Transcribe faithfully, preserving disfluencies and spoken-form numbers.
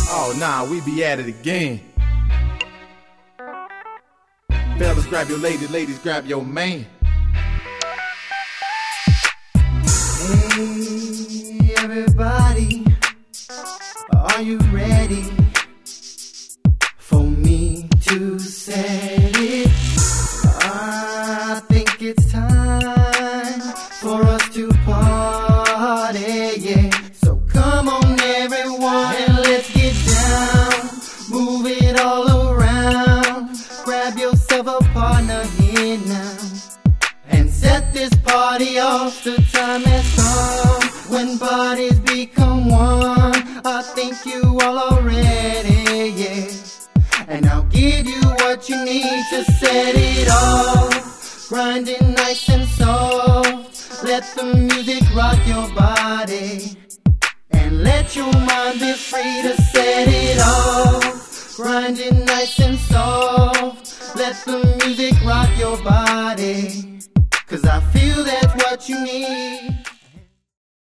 Oh nah, we be at it again. Fellas, grab your lady, ladies, grab your man. Hey, everybody, are you ready for me to set it? I think it's time for us to party, yeah. So come on everyone and let's get down, move it all around, grab yourself a partner here now, and set this party off. The time has come when bodies become one. I think you all are ready, yeah. And I'll give you what you need to set it off. Grinding nice and soft, let the music rock your body, and let your mind be free to set it off. Grinding nice and soft, let the music rock your body, 'cause I feel that's what you need.